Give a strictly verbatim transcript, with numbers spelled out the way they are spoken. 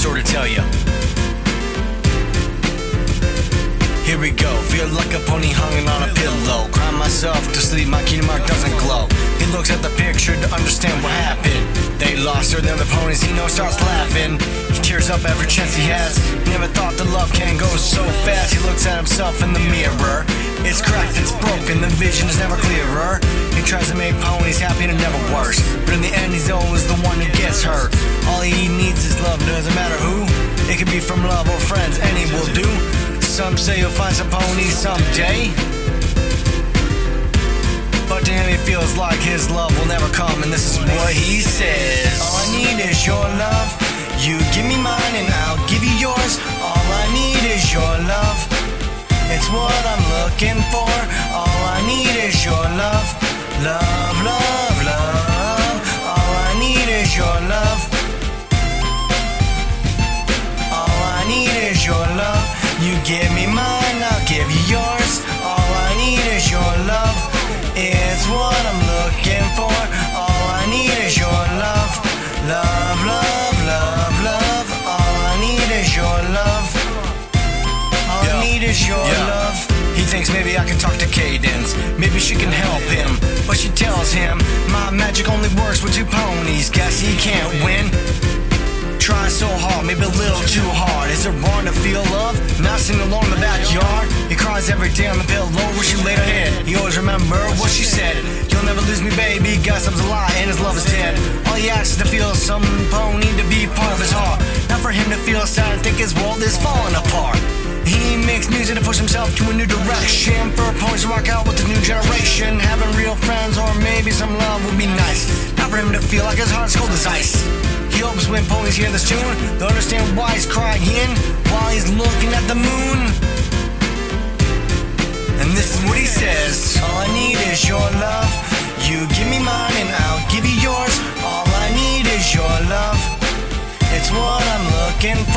story to tell you. Here we go, feel like a pony hanging on a pillow. Cry myself to sleep, my cutie mark doesn't glow. He looks at the picture to understand what happened. They lost her, the other ponies, he knows, starts laughing. He tears up every chance he has. Never thought that love can go so fast. He looks at himself in the mirror. It's cracked, it's broken, the vision is never clearer. He tries to make ponies happy and it never works. But in the end, he's always the one who gets hurt. All he needs is love, doesn't matter who. It could be from love or friends, any will do. Some say you'll find some ponies someday, but to him he feels like his love will never come. And this is what he says: all I need is your love. You give me mine and I'll give you yours. All I need is your love. It's what I'm looking for. All I need is your love. Love, love, love. All I need is your love. All I need is your love. You give me mine, I'll give you yours. All I need is your love. It's what I'm looking for. All I need is your love. Love, love, love, love. All I need is your love. All I need is your yeah. love. He thinks maybe I can talk to Cadence. Maybe she can help him. But she tells him my magic only works with two ponies. Guess he can't win. Try so hard, maybe a little too hard. Is it wrong to feel love? Not sitting alone in the backyard. He cries every day on the pillow where she laid her head. He always remember what she said: you'll never lose me, baby. Gossip's a lie and his love is dead. All he asks is to feel some pony to be part of his heart. Not for him to feel sad and think his world is falling apart. He makes music to push himself to a new direction. For ponies to rock out with the new generation. Having real friends or maybe some love would be nice. Not for him to feel like his heart's cold as ice. He hopes when ponies hear this tune, they'll understand why he's crying while he's looking at the moon. And this is what he says: all I need is your love. You give me mine and I'll give you yours. All I need is your love. It's what I'm looking